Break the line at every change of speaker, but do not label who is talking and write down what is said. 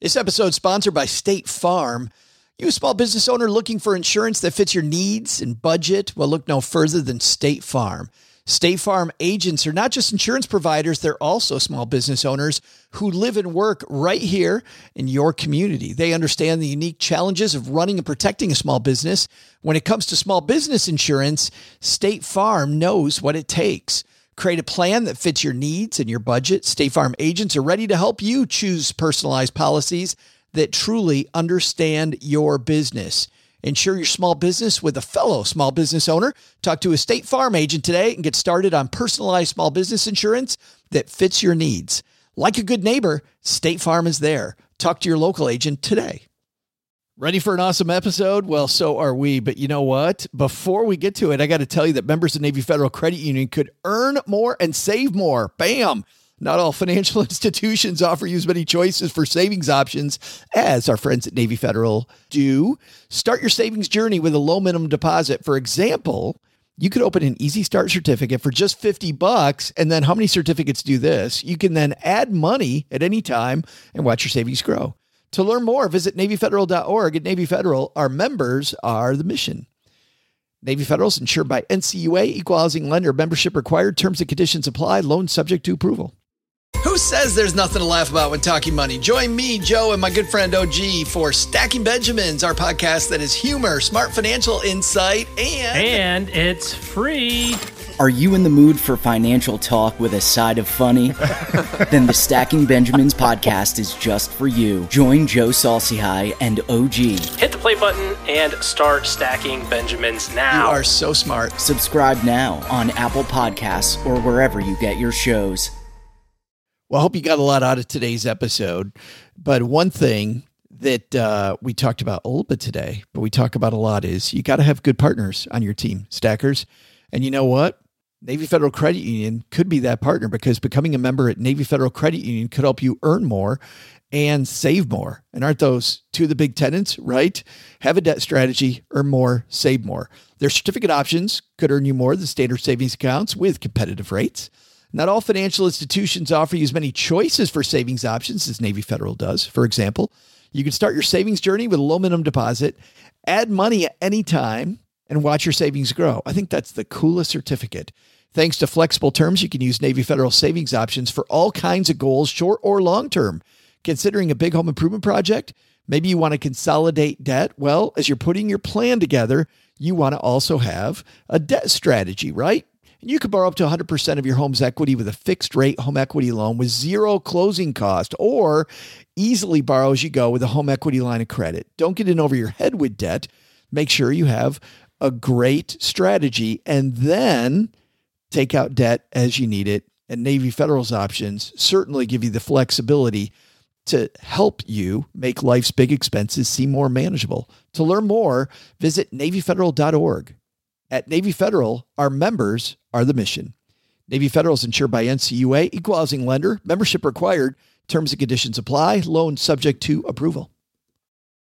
This episode is sponsored by State Farm. You a small business owner looking for insurance that fits your needs and budget? Well, look no further than State Farm. State Farm agents are not just insurance providers, they're also small business owners who live and work right here in your community. They understand the unique challenges of running and protecting a small business. When it comes to small business insurance, State Farm knows what it takes. Create a plan that fits your needs and your budget. State Farm agents are ready to help you choose personalized policies that truly understand your business. Insure your small business with a fellow small business owner. Talk to a State Farm agent today and get started on personalized small business insurance that fits your needs. Like a good neighbor, State Farm is there. Talk to your local agent today. Ready for an awesome episode? Well, so are we. But you know what? Before we get to it, I got to tell you that members of Navy Federal Credit Union could earn more and save more. Bam! Not all financial institutions offer you as many choices for savings options as our friends at Navy Federal do. Start your savings journey with a low minimum deposit. For example, you could open an Easy Start certificate for just $50. And then how many certificates do this? You can then add money at any time and watch your savings grow. To learn more, visit NavyFederal.org. At Navy Federal, our members are the mission. Navy Federal is insured by NCUA, Equal Housing Lender. Membership required. Terms and conditions apply. Loan subject to approval. Who says there's nothing to laugh about when talking money? Join me, Joe, and my good friend OG for Stacking Benjamins, our podcast that is humor, smart financial insight,
and it's free.
Are you in the mood for financial talk with a side of funny? Then the Stacking Benjamins podcast is just for you. Join Joe Saul-Sehy and OG.
Hit the play button and start stacking Benjamins now.
You are so smart.
Subscribe now on Apple Podcasts or wherever you get your shows.
Well, I hope you got a lot out of today's episode. But one thing that we talked about a little bit today, but we talk about a lot, is you got to have good partners on your team, stackers. And you know what? Navy Federal Credit Union could be that partner, because becoming a member at Navy Federal Credit Union could help you earn more and save more. And aren't those two of the big tenets, right? Have a debt strategy, earn more, save more. Their certificate options could earn you more than standard savings accounts with competitive rates. Not all financial institutions offer you as many choices for savings options as Navy Federal does. For example, you can start your savings journey with a low minimum deposit, add money at any time, and watch your savings grow. I think that's the coolest certificate. Thanks to flexible terms, you can use Navy Federal savings options for all kinds of goals, short or long-term. Considering a big home improvement project, maybe you want to consolidate debt. Well, as you're putting your plan together, you want to also have a debt strategy, right? And you could borrow up to 100% of your home's equity with a fixed rate home equity loan with zero closing cost, or easily borrow as you go with a home equity line of credit. Don't get in over your head with debt. Make sure you have a great strategy, and then take out debt as you need it. And Navy Federal's options certainly give you the flexibility to help you make life's big expenses seem more manageable. To learn more, visit NavyFederal.org. At Navy Federal, our members are the mission. Navy Federal is insured by NCUA, Equal Housing Lender. Membership required. Terms and conditions apply. Loan subject to approval.